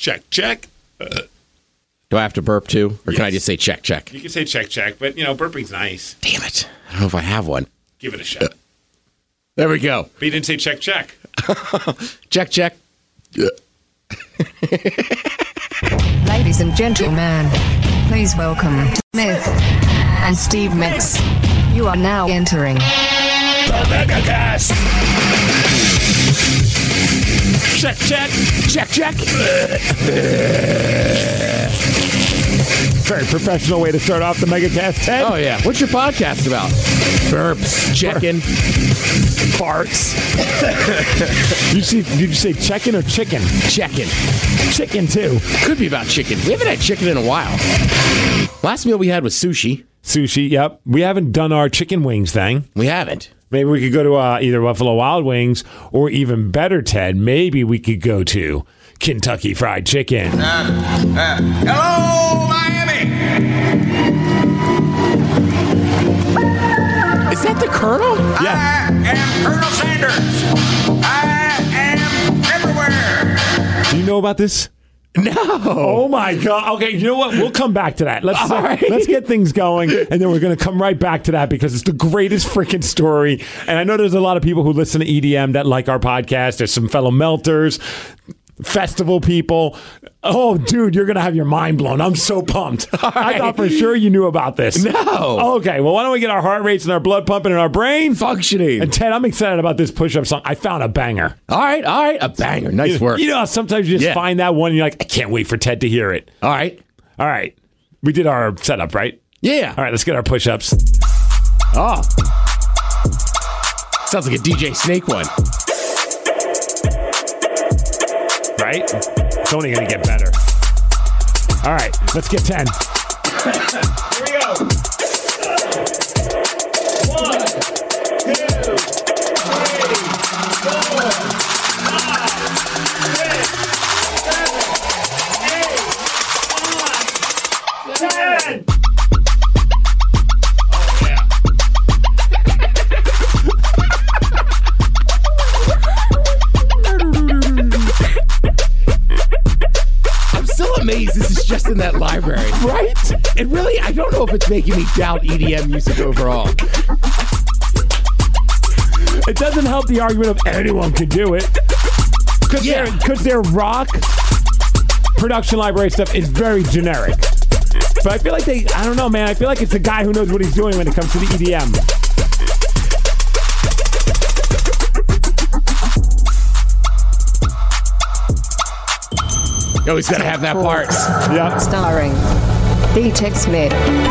Check, check. Do I have to burp too? Or can I just say check, check? You can say check, check, but, burping's nice. Damn it. I don't know if I have one. Give it a shot. There we go. But you didn't say check, check. Check, check. Ladies and gentlemen, please welcome Myth and Steve Mix. You are now entering The MegaCast. Check, check. Check, check. Very professional way to start off the MegaCast, Ted. Oh, yeah. What's your podcast about? Burps, checking, farts. Did you say chicken or chicken? Checking. Chicken, too. Could be about chicken. We haven't had chicken in a while. Last meal we had was sushi. Sushi, yep. We haven't done our chicken wings thing. We haven't. Maybe we could go to either Buffalo Wild Wings or even better, Ted, maybe we could go to Kentucky Fried Chicken. Hello, Miami! Is that the Colonel? Yeah. I am Colonel Sanders. I am everywhere. Do you know about this? No. Oh, my God. Okay, you know what? We'll come back to that. Let's get things going, and then we're going to come right back to that because it's the greatest freaking story. And I know there's a lot of people who listen to EDM that like our podcast. There's some fellow melters, festival people. Oh, dude, you're going to have your mind blown. I'm so pumped. I thought for sure you knew about this. No. Okay, well, why don't we get our heart rates and our blood pumping and our brain Functioning. And Ted, I'm excited about this push-up song. I found a banger. All right. A banger. Nice work. You know, sometimes you just find that one and you're like, I can't wait for Ted to hear it. All right. We did our setup, right? Yeah. All right, let's get our push-ups. Oh. Sounds like a DJ Snake one. Right? It's only going to get better. All right, let's get 10. Here we go. 1, 2, 3, 4, 5, 6, 7, 8, 9, 10. Amazed this is just in that library. Right? It really, I don't know if it's making me doubt EDM music overall. It doesn't help the argument of anyone can do it. Because their rock production library stuff is very generic. But I feel like I don't know, man. I feel like it's a guy who knows what he's doing when it comes to the EDM. You always got to have that part. Yeah. starring B-Tech Smith.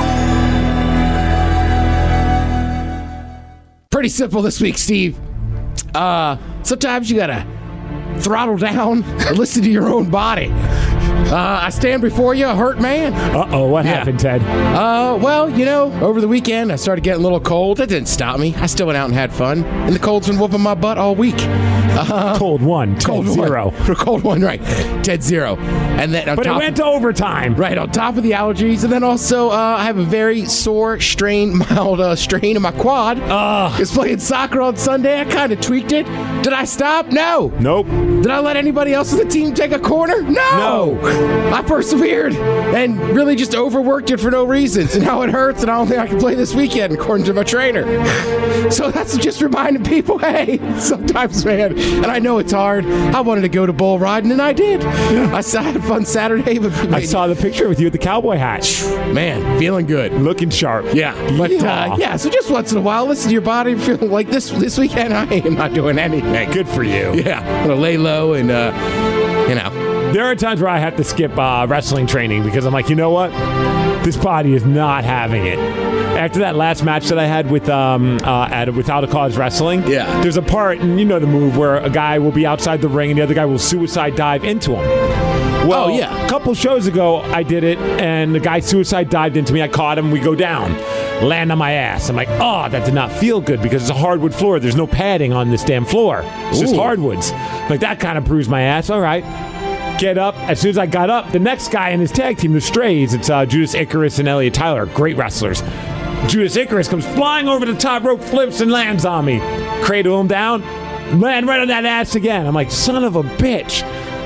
Pretty simple this week, Steve. Sometimes you got to throttle down and listen to your own body. I stand before you, a hurt man. Uh-oh, what happened, Ted? Well, over the weekend, I started getting a little cold. That didn't stop me. I still went out and had fun. And the cold's been whooping my butt all week. Cold one, Ted zero. Cold one, right. Ted zero. And then But it went to overtime. Right, on top of the allergies. And then also, I have a very sore, mild strain in my quad. I was playing soccer on Sunday. I kind of tweaked it. Did I stop? No. Nope. Did I let anybody else on the team take a corner? No. I persevered and really just overworked it for no reasons. And now it hurts, and I don't think I can play this weekend, according to my trainer. So that's just reminding people, hey, sometimes, man, and I know it's hard. I wanted to go to bull riding, and I did. I had a fun Saturday. But I saw the picture with you with the cowboy hat. Man, feeling good. Looking sharp. Yeah. But, so just once in a while, listen to your body. Feel like this weekend, I am not doing anything. Good for you. Yeah. I'm going to lay low and, There are times where I have to skip wrestling training because I'm like, you know what? This body is not having it. After that last match that I had with Without a Cause Wrestling, there's a part, and you know the move, where a guy will be outside the ring and the other guy will suicide dive into him. Well, a couple shows ago, I did it, and the guy suicide dived into me. I caught him. We go down. Land on my ass. I'm like, oh, that did not feel good because it's a hardwood floor. There's no padding on this damn floor. It's just hardwoods. Like, that kind of bruised my ass. All right. Get up. As soon as I got up, the next guy in his tag team, the Strays, it's Judas Icarus and Elliot Tyler, great wrestlers. Judas Icarus comes flying over the top rope, flips, and lands on me. Cradle him down, land right on that ass again. I'm like, son of a bitch.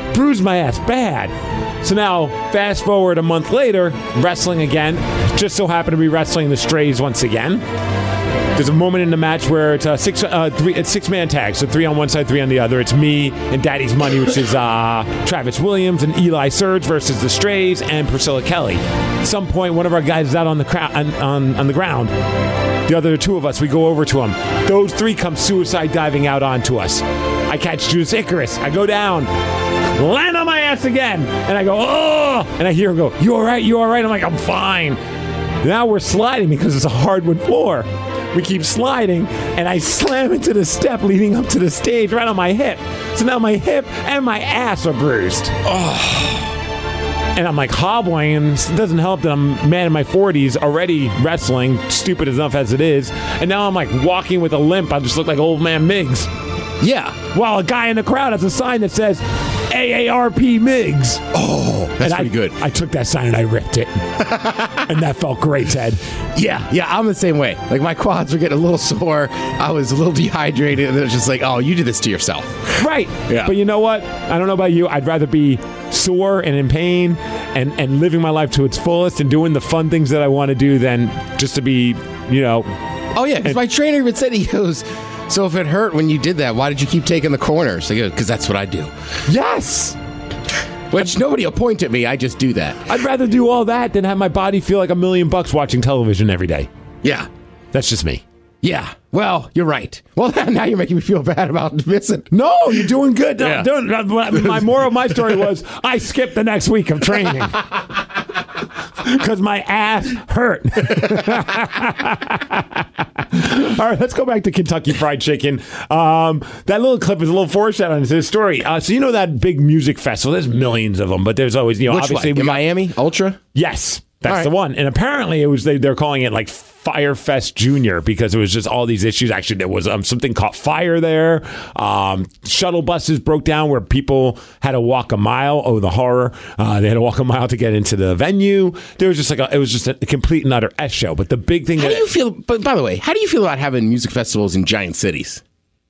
bruised my ass bad. So now, fast forward a month later, wrestling again. Just so happened to be wrestling the Strays once again. There's a moment in the match where it's a six-man tag, so 3 on one side, 3 on the other. It's me and Daddy's Money, which is Travis Williams and Eli Surge versus the Strays and Priscilla Kelly. At some point, one of our guys is out on the ground. The other 2 of us, we go over to him. Those 3 come suicide diving out onto us. I catch Judas Icarus. I go down, land on my ass again, and I go, oh! And I hear him go, you all right? You all right? I'm like, I'm fine. Now we're sliding because it's a hardwood floor. We keep sliding, and I slam into the step leading up to the stage right on my hip. So now my hip and my ass are bruised. Oh. And I'm like hobbling, and it doesn't help that I'm a man in my 40s already wrestling, stupid enough as it is. And now I'm like walking with a limp. I just look like old man Miggs. Yeah. While a guy in the crowd has a sign that says AARP Miggs. Oh, that's pretty good. I took that sign and I ripped it. And that felt great, Ted. Yeah, I'm the same way. Like, my quads were getting a little sore. I was a little dehydrated, and it was just like, oh, you did this to yourself. Right. Yeah. But you know what? I don't know about you. I'd rather be sore and in pain and living my life to its fullest and doing the fun things that I want to do than just to be, you know. Oh, yeah, because my trainer even said, he goes, so if it hurt when you did that, why did you keep taking the corners? I go, because that's what I do. Yes. Which nobody will point at me. I just do that. I'd rather do all that than have my body feel like $1 million watching television every day. Yeah. That's just me. Yeah. Well, you're right. Well, now you're making me feel bad about missing. No, you're doing good. Yeah. My moral of my story was I skipped the next week of training. Because my ass hurt. All right, let's go back to Kentucky Fried Chicken. That little clip is a little foreshadowing to this story. So you know that big music festival? There's millions of them, but there's always, Which obviously one? In Miami? Ultra? Yes, that's right. the one. And apparently it was they're calling it like Firefest Junior because it was just all these issues. Actually, there was something caught fire there. Shuttle buses broke down where people had to walk a mile. Oh, the horror! They had to walk a mile to get into the venue. There was just it was just a complete and utter S show. But the big thing. How do you feel? But by the way, how do you feel about having music festivals in giant cities?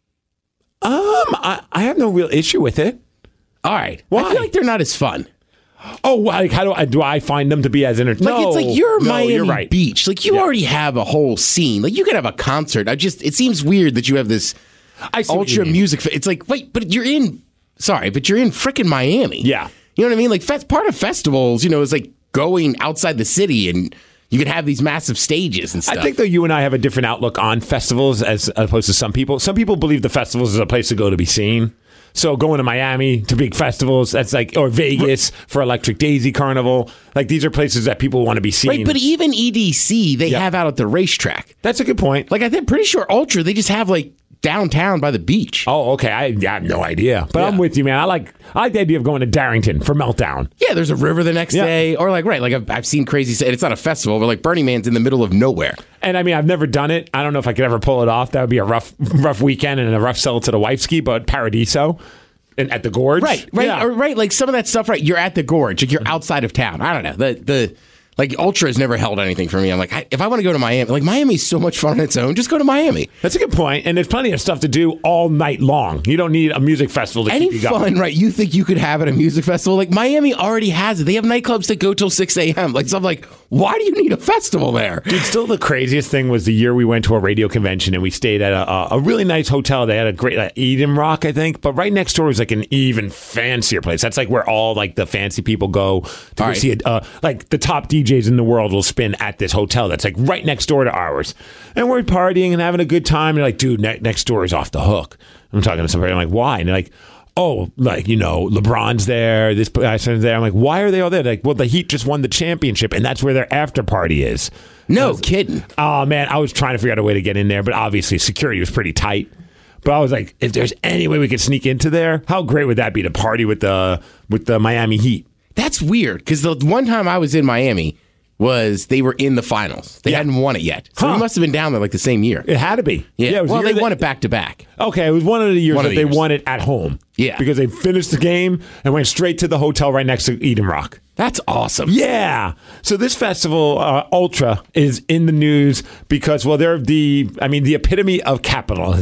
I have no real issue with it. All right. Why? I feel like they're not as fun. Oh, like how do I find them to be as entertaining? Like, it's like you're Miami you're right. Beach. Like, you already have a whole scene. Like, you could have a concert. It seems weird that you have this ultra music. It's like, wait, but you're in frickin' Miami. Yeah. You know what I mean? Like, part of festivals, is like going outside the city, and you could have these massive stages and stuff. I think, though, you and I have a different outlook on festivals as opposed to some people. Some people believe the festivals is a place to go to be seen. So going to Miami to big festivals, that's like, or Vegas for Electric Daisy Carnival. Like, these are places that people want to be seen. Right, but even EDC, they have out at the racetrack. That's a good point. Like, I'm pretty sure Ultra, they just have, like, downtown by the beach. Oh, okay. I have no idea. But I'm with you, man. I like the idea of going to Darrington for Meltdown. Yeah, there's a river the next day. Or like I've seen crazy, and it's not a festival, but like Burning Man's in the middle of nowhere. And I mean, I've never done it. I don't know if I could ever pull it off. That would be a rough weekend and a rough sell to the wife ski, but Paradiso and at the Gorge. Right. Yeah. Or, right, like some of that stuff, right, you're at the Gorge, like you're outside of town. I don't know. The like, Ultra has never held anything for me. I'm like, if I want to go to Miami, like, Miami's so much fun on its own. Just go to Miami. That's a good point. And there's plenty of stuff to do all night long. You don't need a music festival to keep you going. Any fun, right, you think you could have at a music festival? Like, Miami already has it. They have nightclubs that go till 6 a.m. Like, so I'm like, why do you need a festival there? Dude, still the craziest thing was the year we went to a radio convention and we stayed at a really nice hotel. They had a great Eden Rock, I think. But right next door was like an even fancier place. That's like where all like the fancy people go to go see it. Like the top DJs in the world will spin at this hotel that's like right next door to ours. And we're partying and having a good time. And they're like, dude, next door is off the hook. I'm talking to somebody. I'm like, why? And they're like, oh, like, LeBron's there, this person's there. I'm like, why are they all there? They're like, well, the Heat just won the championship, and that's where their after party is. No kidding. Oh, man, I was trying to figure out a way to get in there, but obviously security was pretty tight. But I was like, if there's any way we could sneak into there, how great would that be to party with the Miami Heat? That's weird, because the one time I was in Miami was they were in the finals. They hadn't won it yet. So we must have been down there like the same year. It had to be. Yeah, well, they won it back-to-back. Okay, it was one of the years that they won it at home. Yeah. Because they finished the game and went straight to the hotel right next to Eden Rock. That's awesome. Yeah. So this festival, Ultra, is in the news because, well, they're the epitome of capitalism.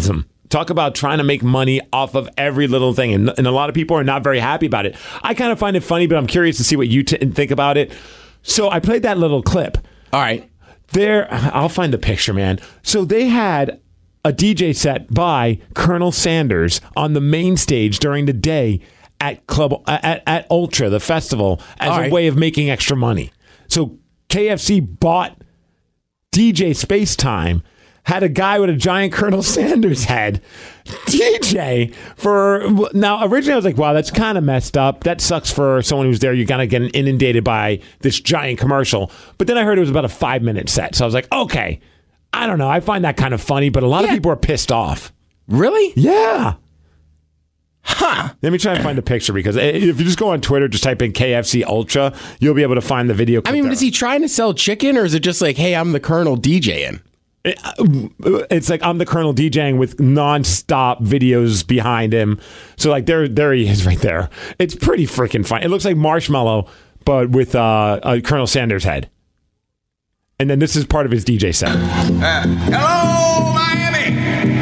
Talk about trying to make money off of every little thing. And a lot of people are not very happy about it. I kind of find it funny, but I'm curious to see what you think about it. So I played that little clip. All right. I'll find the picture, man. So they had a DJ set by Colonel Sanders on the main stage during the day at at Ultra, the festival, as a way of making extra money. So KFC bought DJ Space Time, had a guy with a giant Colonel Sanders head DJ for... Now, originally I was like, wow, that's kind of messed up. That sucks for someone who's there. You're going to get inundated by this giant commercial. But then I heard it was about a 5-minute set. So I was like, okay, I don't know. I find that kind of funny, but a lot of people are pissed off. Really? Yeah. Huh. Let me try and find a picture, because if you just go on Twitter, just type in KFC Ultra, you'll be able to find the video clip. I mean, there. is he trying to sell chicken, or is it just like, hey, I'm the Colonel DJing? It's like I'm the Colonel DJing with non-stop videos behind him. So like there he is right there. It's pretty freaking fun. It looks like Marshmallow, but with a Colonel Sanders head. And then this is part of his DJ set. Hello, Miami.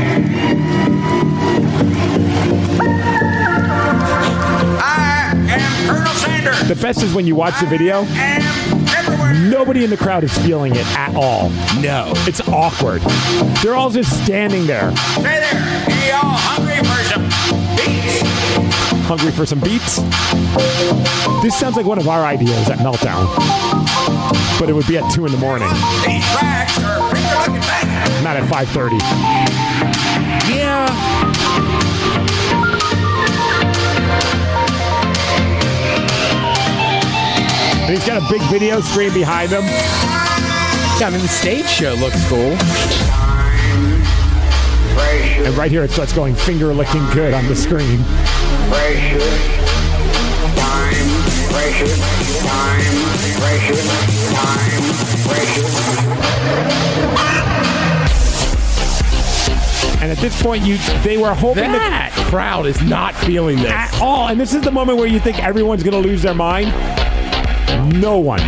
I am Colonel Sanders. The best is when you watch the video, I am everywhere. nobody in the crowd is feeling it at all. No. It's awkward. They're all just standing there. Hey there. Hey, y'all hungry for some beats? Hungry for some beats? This sounds like one of our ideas at Meltdown. But it would be at 2 in the morning, These tracks are finger looking back. not at 5:30. Yeah. And he's got a big video screen behind him. Yeah, I mean, the stage show looks cool. And right here it starts going finger licking good on the screen. And at this point, they were hoping That crowd is not feeling this. at all. And this is the moment where you think everyone's going to lose their mind. No one.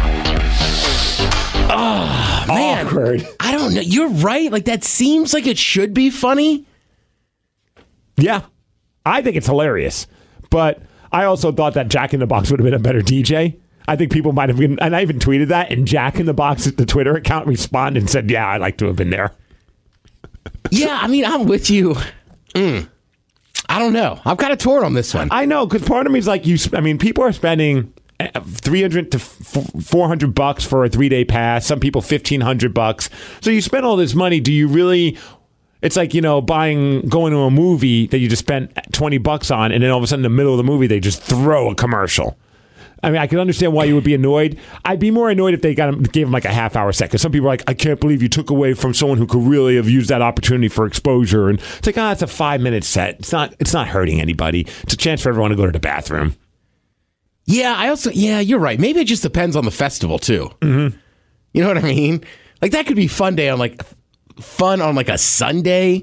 Oh, man. Awkward. I don't know. You're right. Like, that seems like it should be funny. Yeah, I think it's hilarious. But I also thought that Jack in the Box would have been a better DJ. I think people might have been, and I even tweeted that, and Jack in the Box at the Twitter account responded and said, yeah, I'd like to have been there. Yeah, I mean, I'm with you. I don't know. I've got a torn on this one. I know, because part of me is like, people are spending $300 to $400 for a 3-day pass. Some people $1,500. So you spend all this money. Do you really? It's like, going to a movie that you just spent $20 on, and then all of a sudden in the middle of the movie they just throw a commercial. I mean, I can understand why you would be annoyed. I'd be more annoyed if they gave him like a half-hour set, because some people are like, I can't believe you took away from someone who could really have used that opportunity for exposure. And it's like, it's a 5-minute set. It's not hurting anybody. It's a chance for everyone to go to the bathroom. Yeah, you're right. Maybe it just depends on the festival, too. Mm-hmm. You know what I mean? Like, that could be fun on like a Sunday,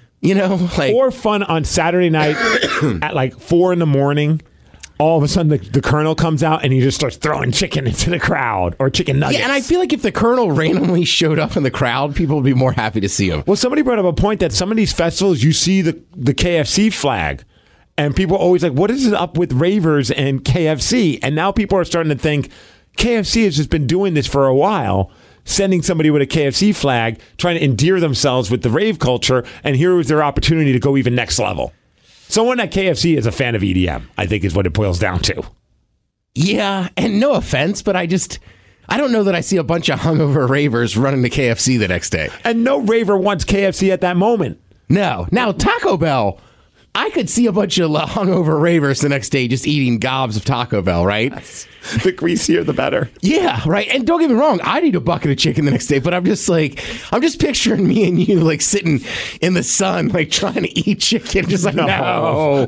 Or fun on Saturday night at like 4 in the morning. All of a sudden, the Colonel comes out and he just starts throwing chicken into the crowd, or chicken nuggets. Yeah, and I feel like if the Colonel randomly showed up in the crowd, people would be more happy to see him. Well, somebody brought up a point that some of these festivals, you see the KFC flag, and people are always like, what is it up with ravers and KFC? And now people are starting to think KFC has just been doing this for a while, sending somebody with a KFC flag, trying to endear themselves with the rave culture, and here was their opportunity to go even next level. Someone at KFC is a fan of EDM, I think is what it boils down to. Yeah, and no offense, but I don't know that I see a bunch of hungover ravers running to KFC the next day. And no raver wants KFC at that moment. No. Now, Taco Bell, I could see a bunch of hungover ravers the next day just eating gobs of Taco Bell, right? The greasier, the better. Yeah, right. And don't get me wrong, I'd eat a bucket of chicken the next day, but I'm just picturing me and you like sitting in the sun, like trying to eat chicken. Just like, no.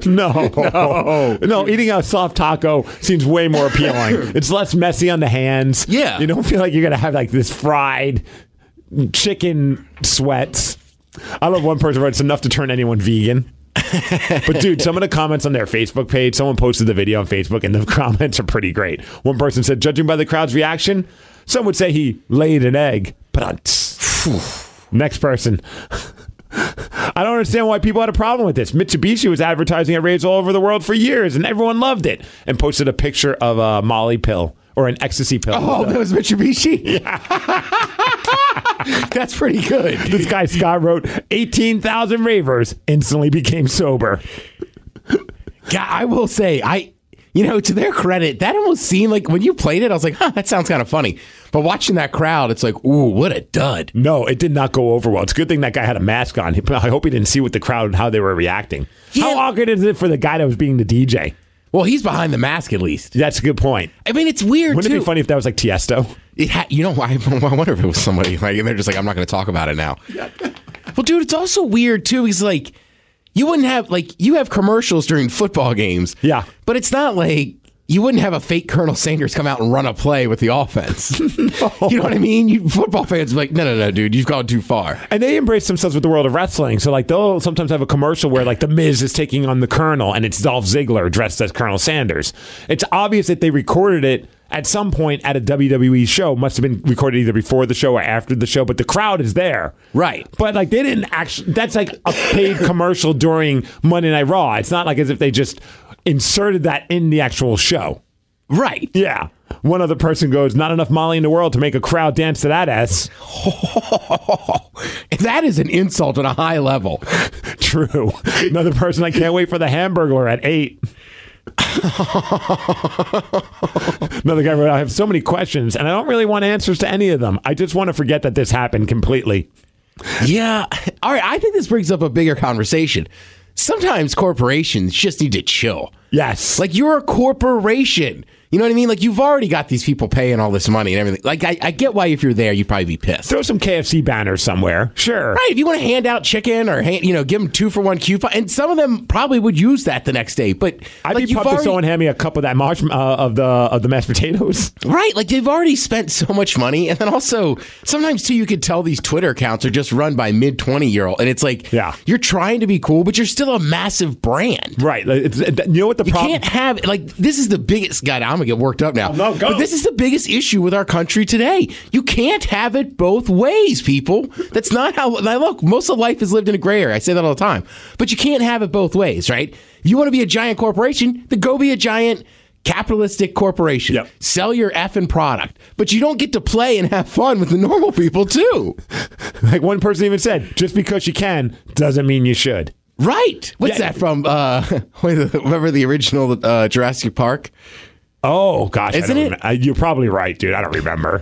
Eating a soft taco seems way more appealing. It's less messy on the hands. Yeah. You don't feel like you're going to have like this fried chicken sweats. I love one person wrote, it's enough to turn anyone vegan. But dude, some of the comments on their Facebook page, someone posted the video on Facebook and the comments are pretty great. One person said, judging by the crowd's reaction, some would say he laid an egg. But next person, I don't understand why people had a problem with this. Mitsubishi was advertising at raves all over the world for years, and everyone loved it, and posted a picture of a Molly pill or an ecstasy pill. Oh, that was Mitsubishi? Yeah. That's pretty good. This guy, Scott, wrote, 18,000 ravers instantly became sober. Yeah, I will say, to their credit, that almost seemed like when you played it, I was like, that sounds kind of funny. But watching that crowd, it's like, ooh, what a dud. No, it did not go over well. It's a good thing that guy had a mask on. I hope he didn't see what the crowd, how they were reacting. Yeah. How awkward is it for the guy that was being the DJ? Well, he's behind the mask at least. That's a good point. I mean, it's weird, Wouldn't too. it be funny if that was like Tiesto? I wonder if it was somebody, like, and they're just like, I'm not going to talk about it now. Well, dude, it's also weird, too. He's like, you wouldn't have, like, you have commercials during football games. Yeah. But it's not like you wouldn't have a fake Colonel Sanders come out and run a play with the offense. No. You know what I mean? You football fans are like, no, dude, you've gone too far. And they embrace themselves with the world of wrestling. So, like, they'll sometimes have a commercial where, like, The Miz is taking on the Colonel, and it's Dolph Ziggler dressed as Colonel Sanders. It's obvious that they recorded it at some point at a WWE show. Must have been recorded either before the show or after the show, but the crowd is there. Right. But, like, they didn't actually... That's, like, a paid commercial during Monday Night Raw. It's not like as if they just inserted that in the actual show. Right. Yeah. One other person goes, not enough Molly in the world to make a crowd dance to that ass. That is an insult on a high level. True. Another person, I can't wait for the Hamburglar at 8. Another guy wrote, I have so many questions, and I don't really want answers to any of them. I just want to forget that this happened completely. Yeah. All right. I think this brings up a bigger conversation. Sometimes corporations just need to chill. Yes. Like, you're a corporation. You know what I mean? Like, you've already got these people paying all this money and everything. Like, I get why if you're there, you'd probably be pissed. Throw some KFC banners somewhere. Sure. Right. If you want to hand out chicken or, give them 2-for-1 coupon. And some of them probably would use that the next day. But I'd be pumped if someone hand me a cup of that of the mashed potatoes. Right. Like, they've already spent so much money. And then also, sometimes, too, you could tell these Twitter accounts are just run by mid-20-year-old. And it's like, you're trying to be cool, but you're still a massive brand. Right. You know what the problem... You can't have... Like, this is the biggest... God, I'm going to get worked up now. No, go. But this is the biggest issue with our country today. You can't have it both ways, people. That's not how... Now, look, most of life is lived in a gray area. I say that all the time. But you can't have it both ways, right? If you want to be a giant corporation, then go be a giant capitalistic corporation. Yep. Sell your effing product. But you don't get to play and have fun with the normal people, too. Like one person even said, just because you can doesn't mean you should. Right. What's that from? Remember the original Jurassic Park? Oh, gosh. Isn't it? You're probably right, dude. I don't remember.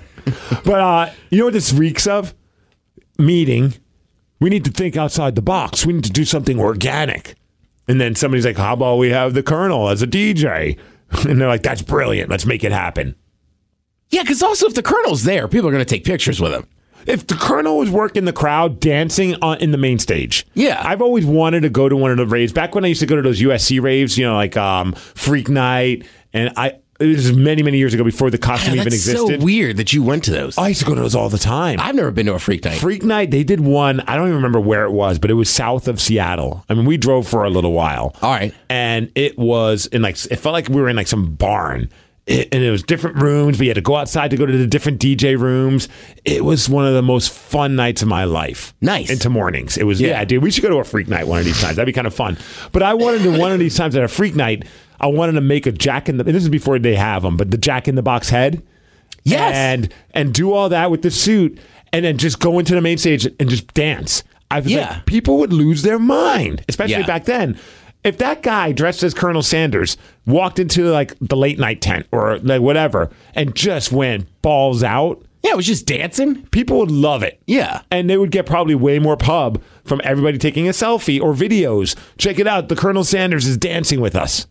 But you know what this reeks of? Meeting. We need to think outside the box. We need to do something organic. And then somebody's like, how about we have the Colonel as a DJ? And they're like, that's brilliant. Let's make it happen. Yeah, because also if the Colonel's there, people are going to take pictures with him. If the Colonel was working the crowd, dancing in the main stage. Yeah. I've always wanted to go to one of the raves. Back when I used to go to those USC raves, like Freak Night. And it was many, many years ago before the costume even existed. That's so weird that you went to those. I used to go to those all the time. I've never been to a Freak Night. Freak Night, they did one. I don't even remember where it was, but it was south of Seattle. I mean, we drove for a little while. All right. And it was it felt like we were in some barn. And it was different rooms, but you had to go outside to go to the different DJ rooms. It was one of the most fun nights of my life. Nice. Into mornings. It was, dude, we should go to a Freak Night one of these times. That'd be kind of fun. But I wanted to, one of these times at a Freak Night, I wanted to make a Jack in the, and this is before they have them, but the Jack in the Box head. Yes. And do all that with the suit and then just go into the main stage and just dance. I was like, people would lose their mind, especially back then. If that guy dressed as Colonel Sanders walked into the late night tent or whatever and just went balls out. Yeah, it was just dancing. People would love it. Yeah. And they would get probably way more pub from everybody taking a selfie or videos. Check it out. The Colonel Sanders is dancing with us.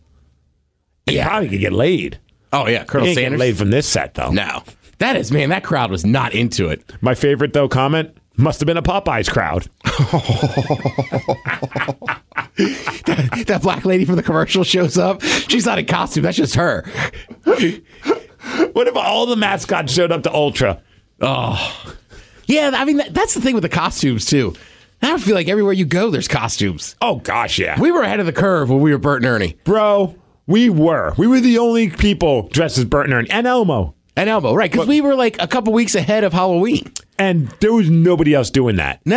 And probably could get laid. Oh, yeah. Colonel Sanders. Sanders. Get laid from this set, though. No. That crowd was not into it. My favorite, though, comment, must have been a Popeyes crowd. That black lady from the commercial shows up. She's not in costume. That's just her. What if all the mascots showed up to Ultra? Oh. Yeah, I mean, that's the thing with the costumes, too. I don't feel like everywhere you go, there's costumes. Oh, gosh, yeah. We were ahead of the curve when we were Bert and Ernie. Bro, we were. We were the only people dressed as Bert and Ernie. And Elmo. And Elmo, right. Because we were a couple weeks ahead of Halloween. And there was nobody else doing that. No.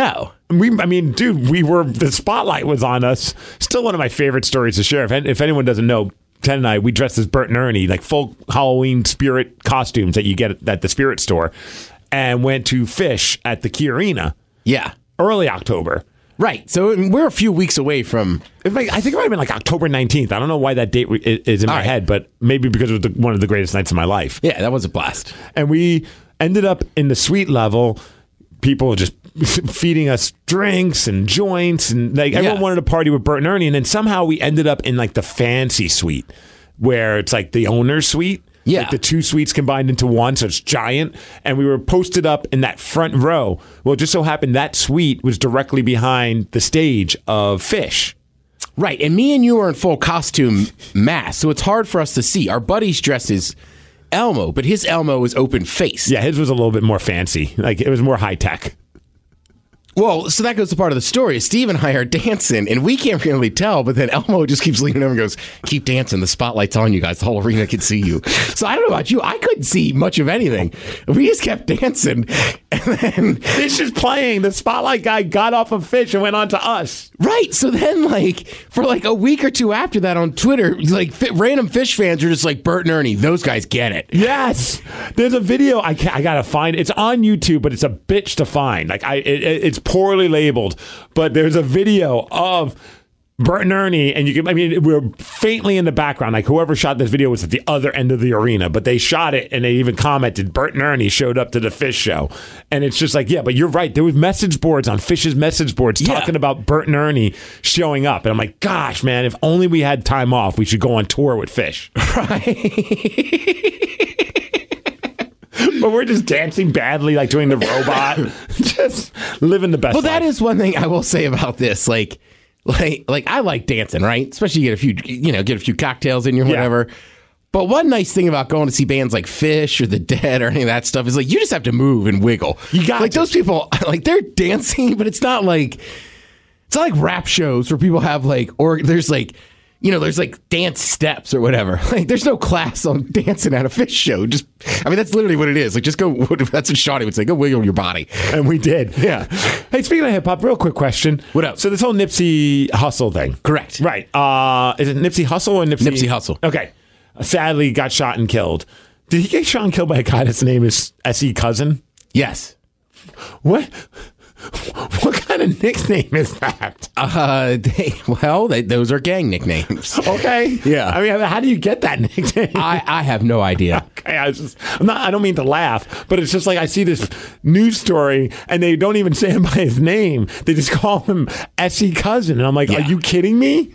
the spotlight was on us. Still one of my favorite stories to share. If anyone doesn't know, Ted and I, we dressed as Bert and Ernie, like full Halloween spirit costumes that you get at the spirit store, and went to Fish at the Key Arena. Yeah. Early October. Right. So we're a few weeks away from... I think it might have been like October 19th. I don't know why that date is in my head, but maybe because it was one of the greatest nights of my life. Yeah, that was a blast. And we ended up in the suite level, people just feeding us drinks and joints, and like everyone wanted to party with Bert and Ernie. And then somehow we ended up in like the fancy suite, where it's like the owner's suite. Yeah. Like the two suites combined into one, so it's giant. And we were posted up in that front row. Well, it just so happened that suite was directly behind the stage of Fish. Right. And me and you are in full costume mask, so it's hard for us to see. Our buddy's dressed as Elmo, but his Elmo is open face. Yeah, his was a little bit more fancy. Like, it was more high tech. Well, so that goes to part of the story. Steve and I are dancing, and we can't really tell, but then Elmo just keeps leaning over and goes, keep dancing. The spotlight's on you guys. The whole arena can see you. So I don't know about you. I couldn't see much of anything. We just kept dancing. And then Fish is playing. The spotlight guy got off of Fish and went on to us. Right. So then, like, for like a week or two after that on Twitter, like random Fish fans are just like, Bert and Ernie, those guys get it. Yes. There's a video I got to find. It's on YouTube, but it's a bitch to find. Like, it's poorly labeled, but there's a video of Bert and Ernie, and we're faintly in the background. Like, whoever shot this video was at the other end of the arena, but they shot it and they even commented, Bert and Ernie showed up to the Fish show. And it's just like, yeah, but you're right. There was message boards on Fish's message boards talking about Bert and Ernie showing up. And I'm like, gosh, man, if only we had time off, we should go on tour with Fish. Right. But we're just dancing badly, like doing the robot, just living the best life. That is one thing I will say about this. Like I like dancing, right? Especially get a few cocktails in you or whatever. But one nice thing about going to see bands like Fish or The Dead or any of that stuff is like you just have to move and wiggle. You got like those people, like they're dancing, but it's not like rap shows where people have there's like dance steps or whatever. Like there's no class on dancing at a Fish show. That's literally what it is. Like just go. That's what Shawty would say. Go wiggle your body, and we did. Yeah. Hey, speaking of hip hop, real quick question. What up? So this whole Nipsey Hussle thing. Correct. Right. Is it Nipsey Hussle or Nipsey? Nipsey Hussle. Okay. Sadly, got shot and killed. Did he get shot and killed by a guy that's name is S.E. Cousin? Yes. What kind of nickname is that? Those are gang nicknames. Okay. Yeah. I mean, how do you get that nickname? I have no idea. Okay. I don't mean to laugh, but it's just like I see this news story and they don't even say him by his name. They just call him S.E. Cousin. And I'm like, are you kidding me?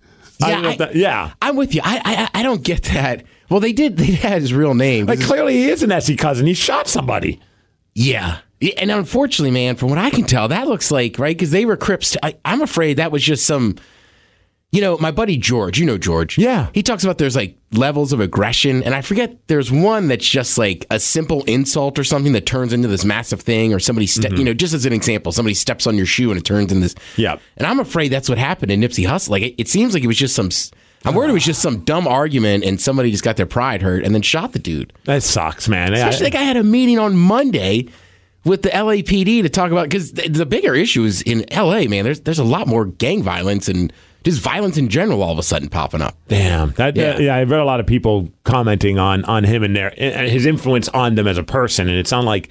I'm with you. I don't get that. Well, they had his real name. Like, clearly he is an S.E. Cousin. He shot somebody. Yeah. And unfortunately, man, from what I can tell, that looks like, right? Because they were Crips. I'm afraid that was just some, my buddy George, George. Yeah. He talks about there's like levels of aggression. And I forget, there's one that's just like a simple insult or something that turns into this massive thing, or somebody, just as an example, somebody steps on your shoe and it turns into this. Yeah. And I'm afraid that's what happened in Nipsey Hussle. Like, it seems like it was just I'm worried it was just some dumb argument and somebody just got their pride hurt and then shot the dude. That sucks, man. Especially like I had a meeting on Monday with the LAPD to talk about, because the bigger issue is in LA, man. There's a lot more gang violence and just violence in general all of a sudden popping up. Damn. I read a lot of people commenting on him and his influence on them as a person, and it sounded like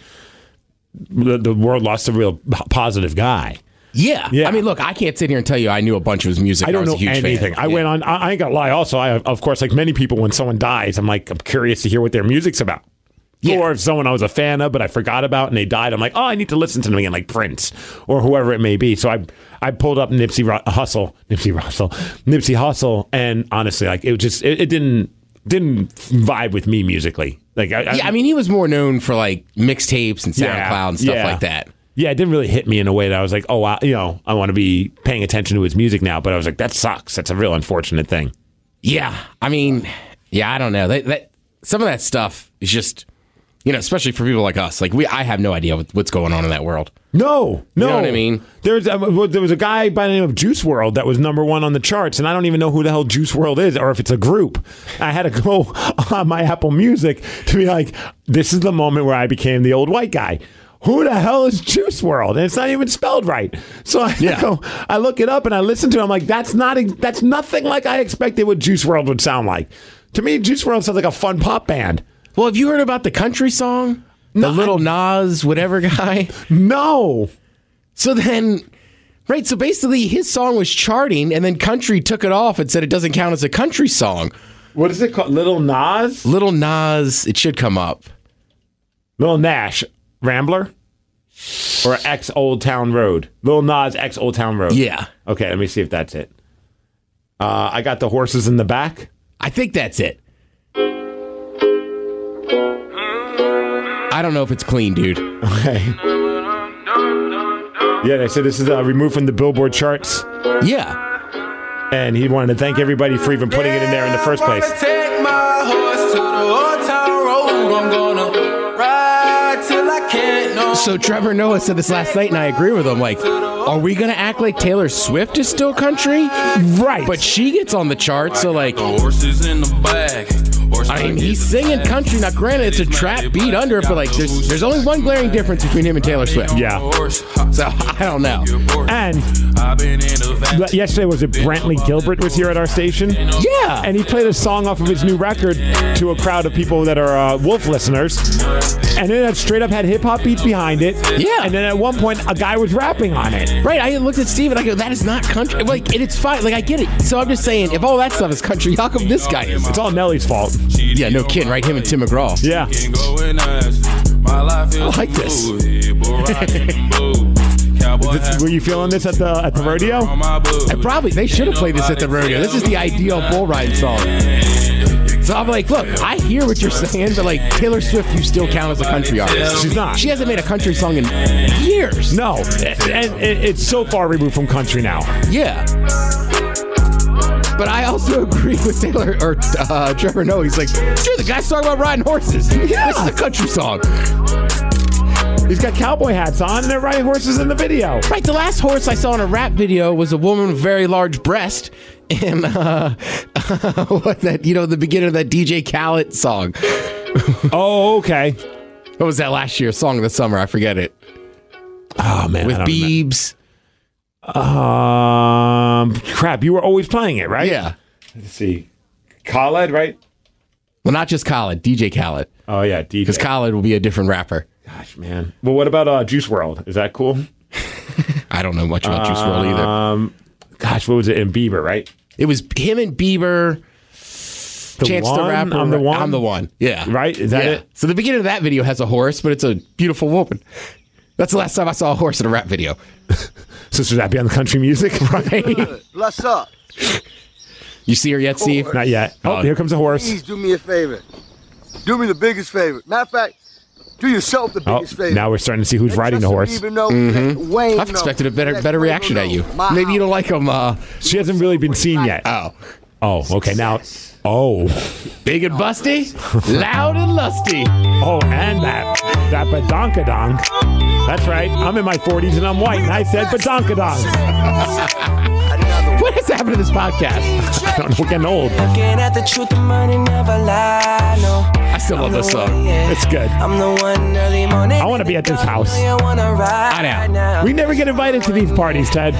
the world lost a real positive guy. Yeah. I mean, look, I can't sit here and tell you I knew a bunch of his music. I don't know was a huge anything. fan. I went on. I ain't gonna lie. Also, of course, like many people, when someone dies, I'm curious to hear what their music's about. Yeah. Or if someone I was a fan of, but I forgot about and they died, I'm like, oh, I need to listen to them again, like Prince or whoever it may be. So I pulled up Nipsey Hussle, and honestly, like it didn't vibe with me musically. Like, I mean, he was more known for like mixtapes and SoundCloud and stuff like that. Yeah, it didn't really hit me in a way that I was like, oh, wow, I want to be paying attention to his music now. But I was like, that sucks. That's a real unfortunate thing. Yeah, I mean, I don't know. Some of that stuff is just. Especially for people like us, like I have no idea what's going on in that world. No. You know what I mean? There was a guy by the name of Juice WRLD that was #1 on the charts, and I don't even know who the hell Juice WRLD is, or if it's a group. I had to go on my Apple Music to be like, this is the moment where I became the old white guy. who the hell is Juice WRLD? And it's not even spelled right. So I look it up and I listen to it. I'm like, that's nothing like I expected what Juice WRLD would sound like. To me, Juice WRLD sounds like a fun pop band. Well, have you heard about the country song? The Little Nas, whatever guy? No. So then, right, so basically his song was charting, and then country took it off and said it doesn't count as a country song. What is it called? Little Nas? Little Nas, it should come up. Little Nash. Rambler? Or X Old Town Road? Little Nas X Old Town Road. Yeah. Okay, let me see if that's it. I got the horses in the back. I think that's it. I don't know if it's clean, dude. Okay. Yeah, they said this is removed from the Billboard charts. Yeah. And he wanted to thank everybody for even putting it in there in the first place. Take my horse to the old town road. I'm gonna ride till I can't no. So Trevor Noah said this last night, and I agree with him. Like, are we going to act like Taylor Swift is still country? Right. But she gets on the charts, so like... The horses in the bag. I mean, he's singing country. Now, granted, it's a trap beat under it, but like, there's only one glaring difference between him and Taylor Swift. Yeah. So, I don't know. And yesterday, was it Brantley Gilbert was here at our station? Yeah. And he played a song off of his new record to a crowd of people that are Wolf listeners. And then it straight up had hip-hop beats behind it. Yeah. And then at one point, a guy was rapping on it. Right. I looked at Steve and I go, that is not country. Like, and it's fine. Like, I get it. So I'm just saying, if all that stuff is country, how come this guy is? It's all Nelly's fault. Yeah, no kidding, right? Him and Tim McGraw. Yeah. I like this. Were you feeling this at the rodeo? And probably they should have played this at the rodeo. This is the ideal bull riding song. So I'm like, look, I hear what you're saying, but like Taylor Swift, you still count as a country artist. She's not. She hasn't made a country song in years. No, and it's so far removed from country now. Yeah. But I also agree with Taylor or Trevor Noah. He's like, sure, the guy's talking about riding horses. Yeah. This is a country song. He's got cowboy hats on, and they're riding horses in the video. Right, the last horse I saw in a rap video was a woman with a very large breast. And what that, the beginning of that DJ Khaled song. Oh, okay. What was that last year's song of the summer? I forget it. Oh, man. With Biebs. Crap, you were always playing it, right? Yeah. Let's see. Khaled, right? Well, not just Khaled, DJ Khaled. Oh, yeah, DJ. Because Khaled will be a different rapper. Gosh, man. Well, what about Juice WRLD? Is that cool? I don't know much about Juice WRLD either. Gosh, what was it? In Bieber, right? It was him and Bieber. Chance the Rapper. I'm the one. I'm the one. Yeah. Right? Is that it? So the beginning of that video has a horse, but it's a beautiful woman. That's the last time I saw a horse in a rap video. So should that be on the country music? Right? Bless up. You see her yet, Steve? Not yet. Oh, here comes a horse. Please do me a favor. Do me the biggest favor. Matter of fact, do yourself the biggest favor. Now we're starting to see who's riding the horse. I've expected a better reaction at you. Maybe you don't like him. She hasn't really been seen yet. Oh, okay. Now, big and busty, loud and lusty. Oh, and that badonkadonk. That's right. I'm in my 40s and I'm white, and I said badonkadonk. What has happened to this podcast? I don't know. We're getting old. Looking at the truth, the money never lie. No. I still love this song. It's good. I'm the one early morning. I want to be at this house. I know. We never get invited to these parties, Ted.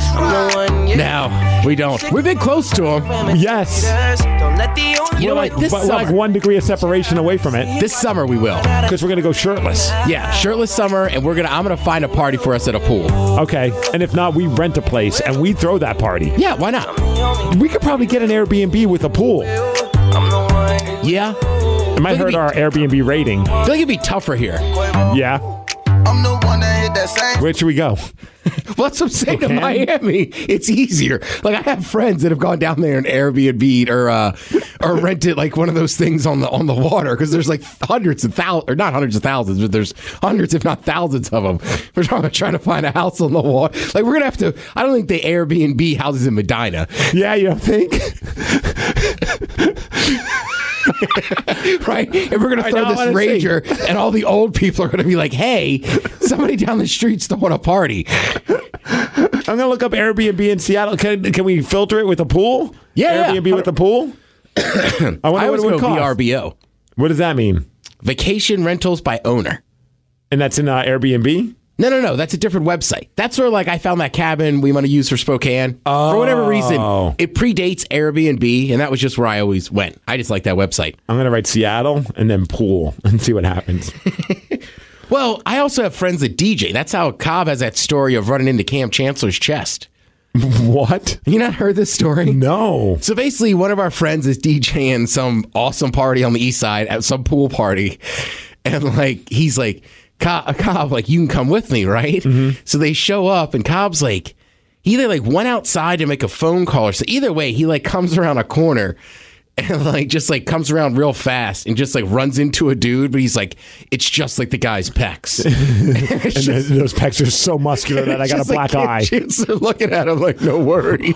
No, we don't. We've been close to them. Yes. You know what? We're like 1 degree of separation away from it. This summer we will. Because we're going to go shirtless. Yeah, shirtless summer, and I'm going to find a party for us at a pool. Okay. And if not, we rent a place and we throw that party. Yeah, why not? We could probably get an Airbnb with a pool. Yeah. It might hurt our Airbnb rating. I feel like it'd be tougher here. Yeah. I'm the one that hit that same. Where should we go? Well, that's what I'm saying to Miami. It's easier. Like, I have friends that have gone down there and Airbnb or rented like one of those things on the water, because there's like hundreds of thousands, or not hundreds of thousands, but there's hundreds, if not thousands of them. We're trying to find a house on the water. Like, we're gonna have to. I don't think the Airbnb houses in Medina. Yeah, you don't think? Right? And we're going to throw this Ranger, and all the old people are going to be like, hey, somebody down the street's throwing a party. I'm going to look up Airbnb in Seattle. Can we filter it with a pool? Yeah. Airbnb with a pool? I wonder I what always it would go cost. VRBO. What does that mean? Vacation rentals by owner. And that's in Airbnb? No. That's a different website. That's where, like, I found that cabin we want to use for Spokane. For whatever reason, it predates Airbnb, and that was just where I always went. I just like that website. I'm going to write Seattle and then pool and see what happens. Well, I also have friends that DJ. That's how Cobb has that story of running into Cam Chancellor's chest. What? You not heard this story? No. So basically, one of our friends is DJing some awesome party on the east side at some pool party. And, like, he's like, Cobb, like, you can come with me, right? Mm-hmm. So they show up, and Cobb's like, he either like went outside to make a phone call, or so either way, he like comes around a corner and like just like comes around real fast and just like runs into a dude, but he's like, it's just like the guy's pecs. And those pecs are so muscular that I got a black eye. Looking at him like, no worries.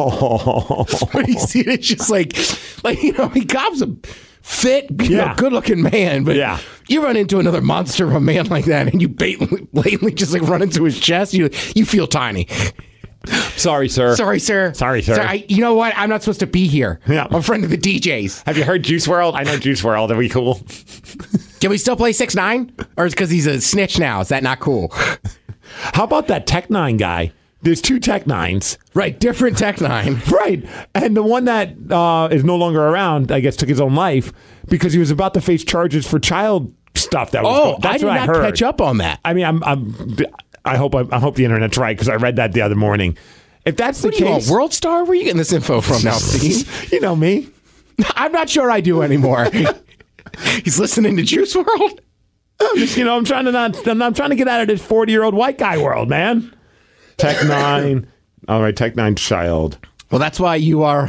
But you see, it's just like you know, Cobb's a fit, you know, good-looking man, but you run into another monster of a man like that, and you blatantly just like run into his chest. You feel tiny. Sorry, sir. Sorry, sir. You know what? I'm not supposed to be here. Yeah. I'm a friend of the DJs. Have you heard Juice WRLD? I know Juice WRLD. Are we cool? Can we still play 6ix9ine? Or is it because he's a snitch now? Is that not cool? How about that Tech-9 guy? There's 2 Tech-9s. Right, different Tech-9. Right. And the one that is no longer around, I guess, took his own life because he was about to face charges for child stuff. That was I did not catch up on that. I mean, I hope the internet's right because I read that the other morning. If that's the case, World Star? Where are you getting this info from now, Steve? You know me. I'm not sure I do anymore. He's listening to Juice WRLD. I'm trying to get out of this 40-year-old white guy world, man. Tech-9. All right, Tech-9 child. Well, that's why you are.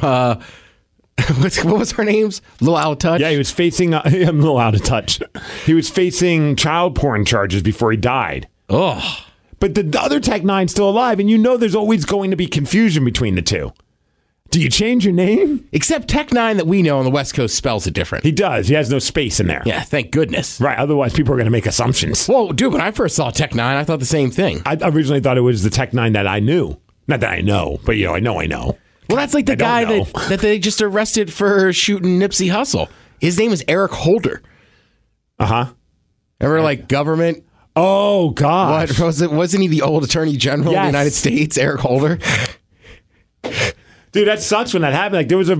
What was her name's? A little out of touch. Yeah, he was facing. I'm a little out of touch. He was facing child porn charges before he died. Oh. But the other Tech-9's still alive, and you know there's always going to be confusion between the two. Do you change your name? Except Tech-9 that we know on the West Coast spells it different. He does. He has no space in there. Yeah, thank goodness. Right, otherwise people are going to make assumptions. Well, dude, when I first saw Tech-9, I thought the same thing. I originally thought it was the Tech-9 that I knew. Not that I know, but I know. Well, that's like the guy that they just arrested for shooting Nipsey Hussle. His name is Eric Holder. Uh-huh. Remember, like, government... Oh, gosh. What was it? Wasn't he the old Attorney General of the United States, Eric Holder? Dude, that sucks when that happened. Like, there was a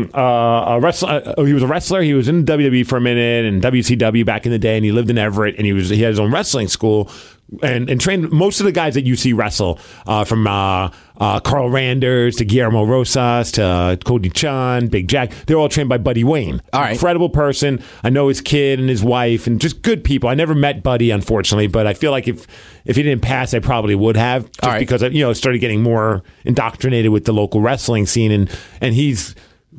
wrestler. He was a wrestler. He was in WWE for a minute and WCW back in the day, and he lived in Everett, and he had his own wrestling school and trained most of the guys that you see wrestle, from Carl Randers to Guillermo Rosas to Cody Chun, Big Jack. They're all trained by Buddy Wayne. All right. Incredible person. I know his kid and his wife and just good people. I never met Buddy, unfortunately, but I feel like if he didn't pass, I probably would have, just because I started getting more indoctrinated with the local wrestling scene, and he's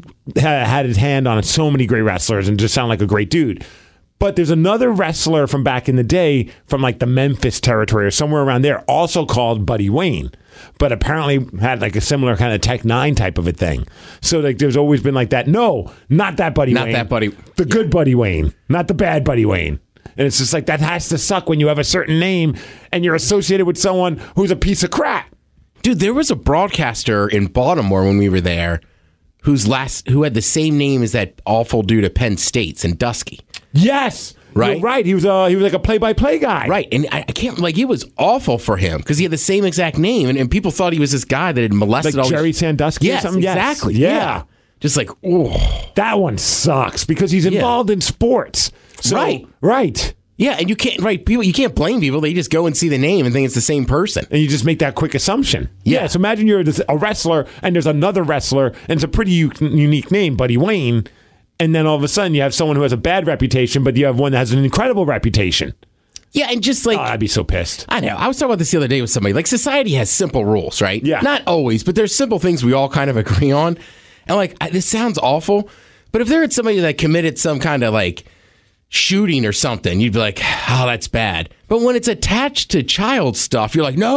had his hand on so many great wrestlers and just sound like a great dude. But there's another wrestler from back in the day from like the Memphis territory or somewhere around there, also called Buddy Wayne, but apparently had like a similar kind of Tech-9 type of a thing. So like there's always been like that. No, not that Buddy Wayne. Not that Buddy. The good Buddy Wayne, not the bad Buddy Wayne. And it's just like that has to suck when you have a certain name and you're associated with someone who's a piece of crap. Dude, there was a broadcaster in Baltimore when we were there who had the same name as that awful dude at Penn State, Sandusky. Yes. Right. You're right. He was like a play-by-play guy. Right. And I can't, like, it was awful for him because he had the same exact name and people thought he was this guy that had molested all Jerry Sandusky or something? Exactly. Yeah. Just like, oh. That one sucks because he's involved in sports. So, right. Yeah, and you can't blame people. They just go and see the name and think it's the same person. And you just make that quick assumption. Yeah. So imagine you're a wrestler and there's another wrestler and it's a pretty unique name, Buddy Wayne. And then all of a sudden you have someone who has a bad reputation, but you have one that has an incredible reputation. Yeah, and just like... I'd be so pissed. I know. I was talking about this the other day with somebody. Like, society has simple rules, right? Yeah. Not always, but there's simple things we all kind of agree on. And like, this sounds awful, but if there had somebody that committed some kind of like shooting or something, you'd be like, oh, that's bad. But when it's attached to child stuff, you're like, no.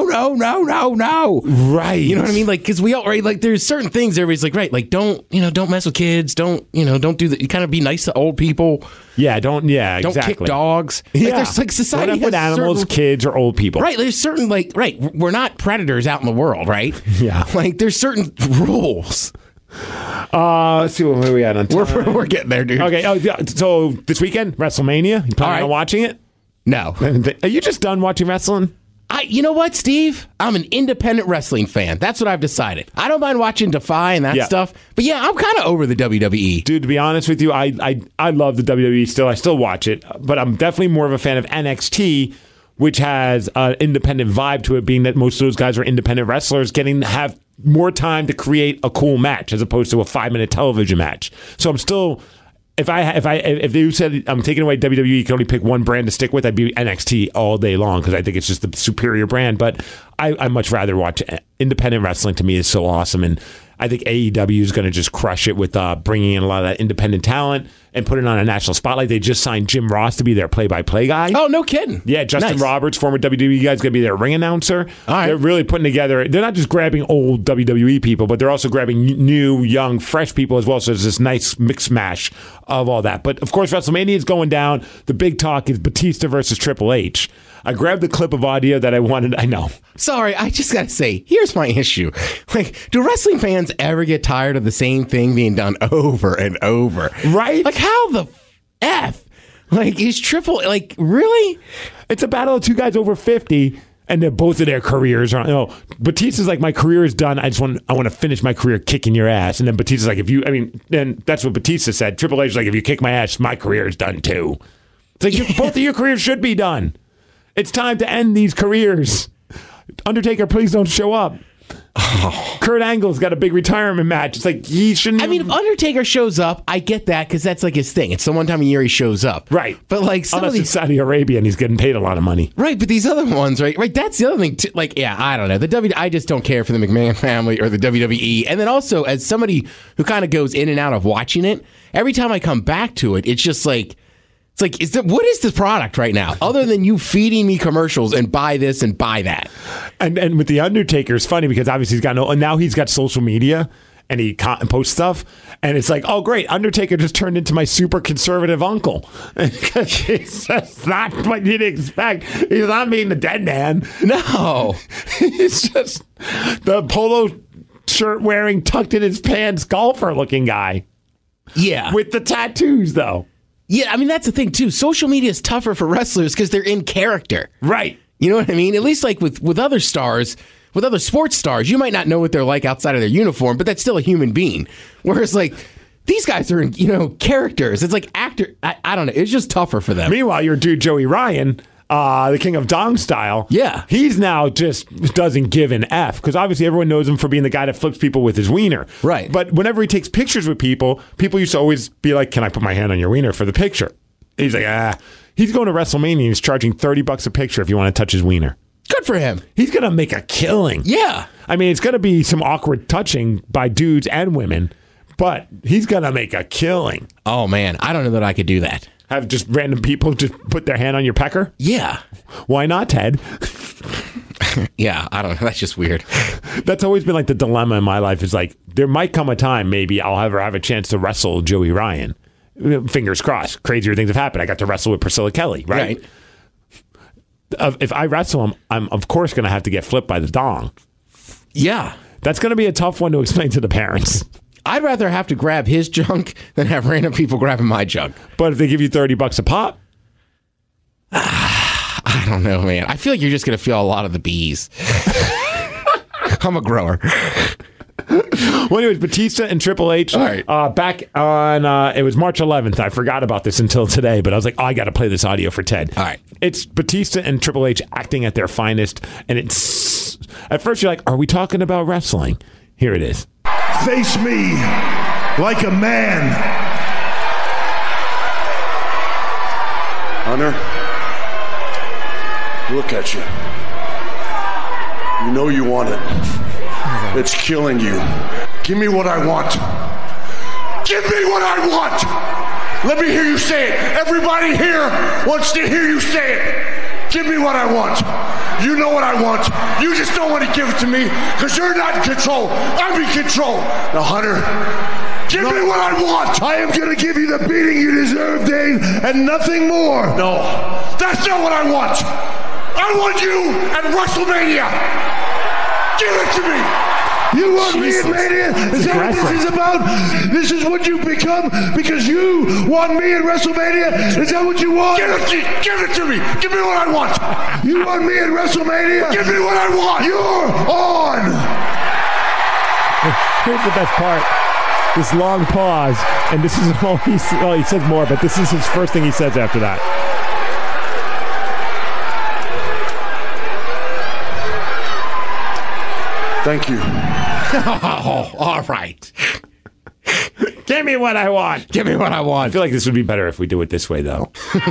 Right. You know what I mean? Like, because we all, right, like, there's certain things everybody's like, right, like, don't mess with kids. Don't do that. You kind of be nice to old people. Yeah, don't kick dogs. Yeah. Like, there's like society with animals, kids, or old people. Right. There's certain, like, right, we're not predators out in the world, right? Yeah. Like, there's certain rules. Let's see where we at on time. We're getting there, dude. Okay. Oh, yeah. So this weekend, WrestleMania. You planning on watching it? No. Are you just done watching wrestling? You know what, Steve? I'm an independent wrestling fan. That's what I've decided. I don't mind watching Defy and that stuff, but yeah, I'm kind of over the WWE. Dude, to be honest with you, I love the WWE still. I still watch it, but I'm definitely more of a fan of NXT, which has an independent vibe to it, being that most of those guys are independent wrestlers, getting to have more time to create a cool match as opposed to a 5-minute television match. So I'm still... If you said I'm taking away WWE, you can only pick one brand to stick with, I'd be NXT all day long because I think it's just the superior brand. But I much rather watch independent wrestling. To me, is so awesome, and I think AEW is going to just crush it with bringing in a lot of that independent talent and putting it on a national spotlight. They just signed Jim Ross to be their play-by-play guy. Oh, no kidding. Yeah, Justin Roberts, former WWE guy, is going to be their ring announcer. All right. They're really putting together, they're not just grabbing old WWE people, but they're also grabbing new, young, fresh people as well. So there's this nice mix mash of all that. But of course, WrestleMania is going down. The big talk is Batista versus Triple H. I grabbed the clip of audio that I wanted. I know. Sorry, I just got to say, here's my issue. Like, do wrestling fans ever get tired of the same thing being done over and over? Right? Like, how the F? Like, is really? It's a battle of two guys over 50, and they're both of their careers are, Batista's like, my career is done. I want to finish my career kicking your ass. And then Batista's like, then that's what Batista said. Triple H is like, if you kick my ass, my career is done too. It's like, both of your careers should be done. It's time to end these careers. Undertaker, please don't show up. Oh. Kurt Angle's got a big retirement match. It's like he shouldn't. I mean, if Undertaker shows up, I get that because that's like his thing. It's the one time a year he shows up, right? But like, unless it's Saudi Arabia and he's getting paid a lot of money, right? But these other ones, right? That's the other thing. Too. Like, yeah, I don't know. I just don't care for the McMahon family or the WWE. And then also, as somebody who kind of goes in and out of watching it, every time I come back to it, it's just like. It's like, what is this product right now, other than you feeding me commercials and buy this and buy that? And with The Undertaker, it's funny because obviously now he's got social media and he posts stuff. And it's like, oh, great, Undertaker just turned into my super conservative uncle. It's just not what you'd expect. He's not being the dead man. No. He's just the polo shirt wearing, tucked in his pants, golfer looking guy. Yeah. With the tattoos, though. Yeah, I mean, that's the thing, too. Social media is tougher for wrestlers because they're in character. Right. You know what I mean? At least like with other stars, with other sports stars, you might not know what they're like outside of their uniform, but that's still a human being. Whereas like these guys are in, characters. It's like actor. I don't know. It's just tougher for them. Meanwhile, your dude, Joey Ryan, the King of Dong style. Yeah. He's now just doesn't give an F because obviously everyone knows him for being the guy that flips people with his wiener. Right. But whenever he takes pictures with people used to always be like, can I put my hand on your wiener for the picture? He's like, He's going to WrestleMania and he's charging $30 a picture if you want to touch his wiener. Good for him. He's going to make a killing. Yeah. I mean, it's going to be some awkward touching by dudes and women, but he's going to make a killing. Oh, man. I don't know that I could do that. Have just random people just put their hand on your pecker? Yeah. Why not, Ted? Yeah, I don't know. That's just weird. That's always been like the dilemma in my life is like, there might come a time maybe I'll ever have a chance to wrestle Joey Ryan. Fingers crossed. Crazier things have happened. I got to wrestle with Priscilla Kelly, right? If I wrestle him, I'm of course going to have to get flipped by the dong. Yeah. That's going to be a tough one to explain to the parents. I'd rather have to grab his junk than have random people grabbing my junk. But if they give you $30 a pop? I don't know, man. I feel like you're just going to feel a lot of the bees. I'm a grower. Well, anyways, Batista and Triple H, right. Back on, it was March 11th. I forgot about this until today, but I was like, I got to play this audio for Ted. All right. It's Batista and Triple H acting at their finest, and it's, at first you're like, are we talking about wrestling? Here it is. Face me like a man. Hunter, look at you. You know you want it. It's killing you. Give me what I want. Give me what I want. Let me hear you say it. Everybody here wants to hear you say it. Give me what I want. You know what I want. You just don't want to give it to me because you're not in control. I'm in control. Now, Hunter, give me what I want. I am going to give you the beating you deserve, Dave, and nothing more. No, that's not what I want. I want you at WrestleMania. Give it to me. You want me in Mania? Is that what this is about? This is what you've become because you want me in WrestleMania? Is that what you want? Give it to me. Give me what I want. You want me in WrestleMania? Give me what I want. You're on. Here's the best part. This long pause, and this is all he says more, but this is his first thing he says after that. Thank you. Oh, all right. Give me what I want. Give me what I I want. feel like this would be better if we do it this way, though.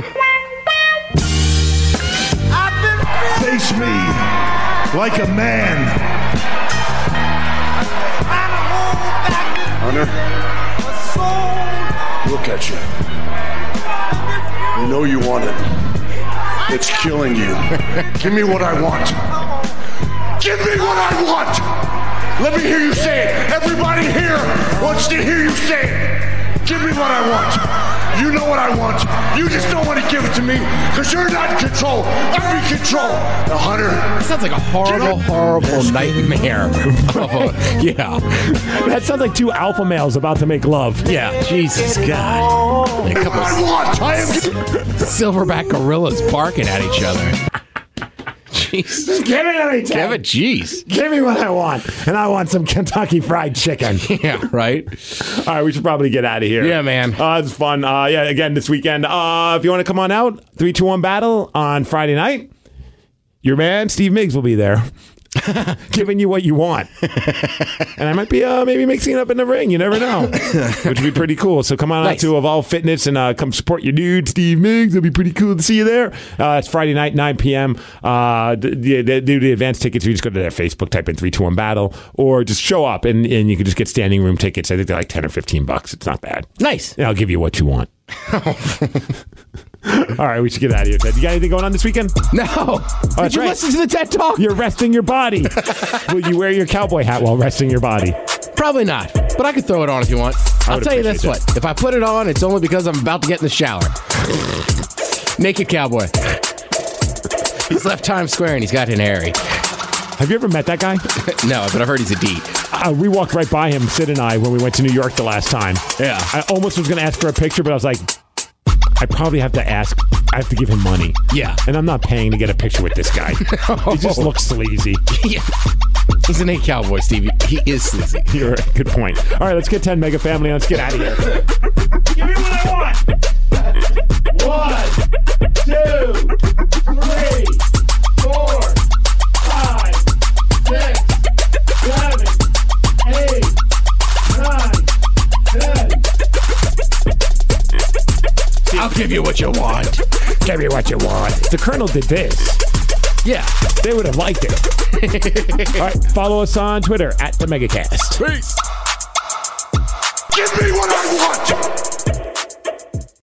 Face me like a man. Hunter, look at you. You know you want it. It's killing you. Give me what I want. Give me what I want. Let me hear you say it. Everybody here wants to hear you say it. Give me what I want. You know what I want. You just don't want to give it to me because you're not in control. I'm in control. Now, Hunter. Sounds like a horrible nightmare. Yeah. That sounds like two alpha males about to make love. Yeah. Jesus, God. A couple I want. I am. silverback gorillas barking at each other. Jeez. Give it to me, Ted. Give it, jeez. Give me what I want. And I want some Kentucky Fried Chicken. Yeah, right? All right, we should probably get out of here. Yeah, man. It's fun. Yeah, again, this weekend. If you want to come on out, 3-2-1 battle on Friday night, your man, Steve Miggs, will be there. Giving you what you want. And I might be maybe mixing it up in the ring. You never know. Which would be pretty cool. So come on out to Evolve Fitness and come support your dude, Steve Miggs. It'll be pretty cool to see you there. It's Friday night, 9 p.m. They do the advance tickets. You just go to their Facebook, type in 3-2-1 battle, or just show up and you can just get standing room tickets. I think they're like $10 or $15. It's not bad. Nice. And I'll give you what you want. All right, we should get out of here, Ted. You got anything going on this weekend? No. Did you listen to the TED Talk? You're resting your body. Will you wear your cowboy hat while resting your body? Probably not, but I could throw it on if you want. I'll tell you this what. If I put it on, it's only because I'm about to get in the shower. Naked cowboy. He's left Times Square and he's got an Harry. Have you ever met that guy? No, but I've heard he's a D. We walked right by him, Sid and I, when we went to New York the last time. Yeah. I almost was going to ask for a picture, but I was like, I probably have to ask. I have to give him money. Yeah. And I'm not paying to get a picture with this guy. He just looks sleazy. Yeah. He's a naked cowboy, Stevie. He is sleazy. You're right. Good point. All right, let's get 10 Mega Family. Let's get out of here. Give me what I want. 1, 2, 3, 4, 5, 6, 7, 8, 9, 10. I'll give you what you want. Give me what you want. The Colonel did this. Yeah. They would have liked it. All right, follow us on Twitter @TheMegaCast. Peace. Give me what I want.